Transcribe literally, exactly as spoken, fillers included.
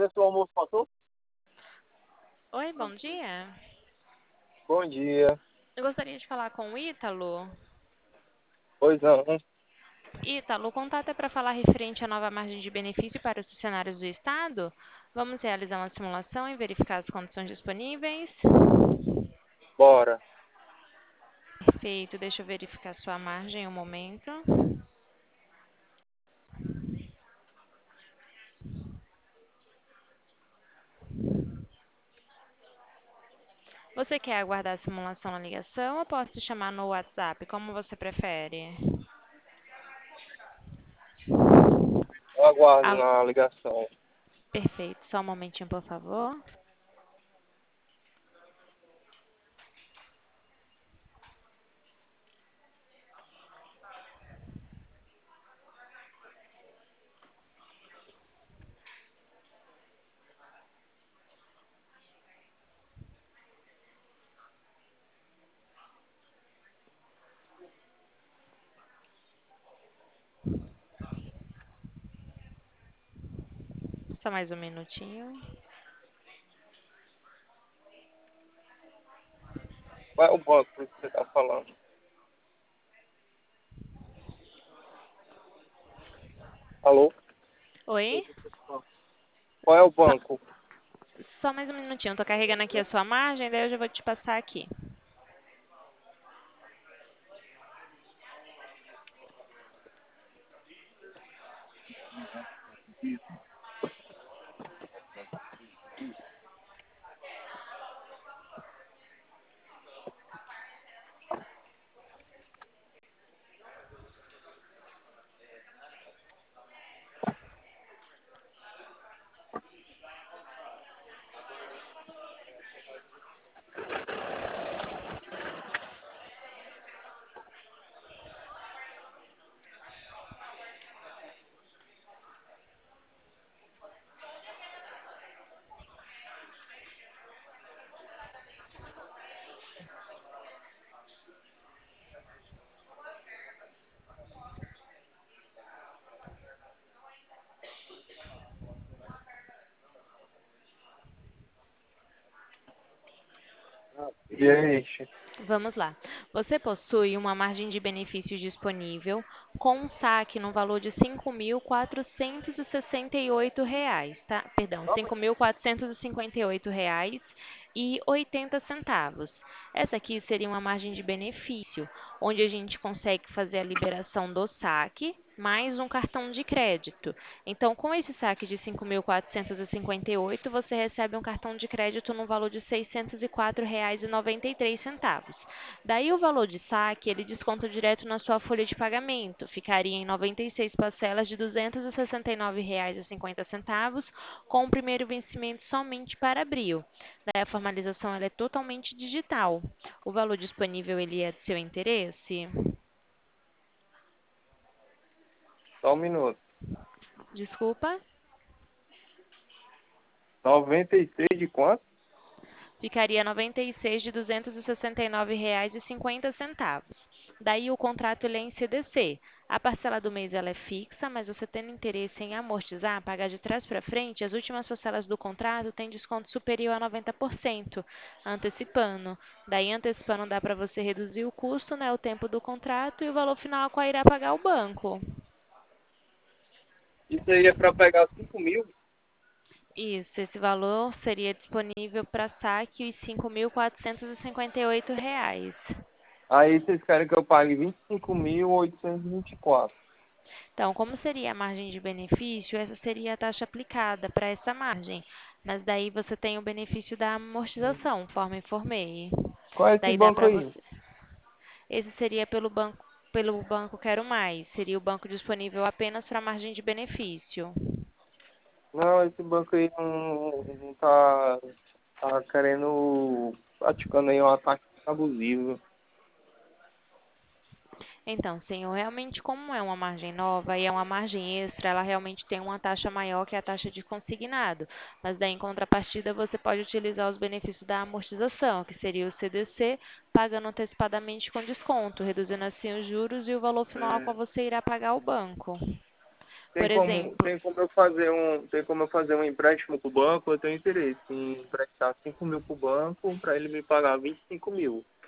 ver se o almoço passou. Oi, bom dia. Bom dia. Eu gostaria de falar com o Ítalo. Pois não. Ítalo, o contato é para falar referente à nova margem de benefício para os funcionários do Estado. Vamos realizar uma simulação e verificar as condições disponíveis. Bora. Perfeito, deixa eu verificar sua margem um momento. Você quer aguardar a simulação na ligação ou posso te chamar no WhatsApp? Como você prefere? Eu aguardo Alô, na ligação. perfeito, só um momentinho, por favor. Só mais um minutinho. Qual é o banco que você está falando? Alô? Oi? Qual é o Só, banco? só mais um minutinho, tô carregando aqui a sua margem, daí eu já vou te passar aqui. E aí? Vamos lá. Você possui uma margem de benefício disponível com um saque no valor de cinco mil quatrocentos e sessenta e oito reais, tá? Perdão, cinco mil quatrocentos e cinquenta e oito reais e oitenta centavos. Essa aqui seria uma margem de benefício, onde a gente consegue fazer a liberação do saque mais um cartão de crédito. Então, com esse saque de cinco mil quatrocentos e cinquenta e oito, você recebe um cartão de crédito no valor de seiscentos e quatro reais e noventa e três centavos. Daí o valor de saque, ele desconta direto na sua folha de pagamento. Ficaria em noventa e seis parcelas de duzentos e sessenta e nove reais e cinquenta centavos, com o primeiro vencimento somente para abril. Daí a formalização ela é totalmente digital. O valor disponível ele é do seu interesse? Só um minuto. Desculpa. Noventa e seis de quanto? Ficaria noventa e seis de duzentos e sessenta e nove reais e cinquenta centavos. Daí o contrato ele é em C D C. A parcela do mês ela é fixa, mas você tendo interesse em amortizar, pagar de trás para frente, as últimas parcelas do contrato têm desconto superior a noventa por cento, antecipando. Daí antecipando dá para você reduzir o custo, né, o tempo do contrato e o valor final a qual irá pagar o banco. Isso aí é para pegar cinco mil? Isso, esse valor seria disponível para saque os cinco mil quatrocentos e cinquenta e oito reais. Aí vocês querem que eu pague vinte e cinco mil oitocentos e vinte e quatro. Então, como seria a margem de benefício, essa seria a taxa aplicada para essa margem. Mas daí você tem o benefício da amortização, conforme informei. Qual é esse Daí dá banco para aí? você. Esse seria pelo banco, pelo banco Quero Mais. Seria o banco disponível apenas para margem de benefício. Não, esse banco aí não, não tá, tá querendo, praticando aí um ataque abusivo. Então, senhor, realmente como é uma margem nova e é uma margem extra, ela realmente tem uma taxa maior que a taxa de consignado. Mas daí, em contrapartida, você pode utilizar os benefícios da amortização, que seria o C D C, pagando antecipadamente com desconto, reduzindo assim os juros e o valor final ao qual você irá pagar ao banco. Tem Por como, exemplo, tem como eu fazer um, tem como eu fazer um empréstimo com o banco, eu tenho interesse em emprestar cinco mil para o banco para ele me pagar vinte e cinco mil.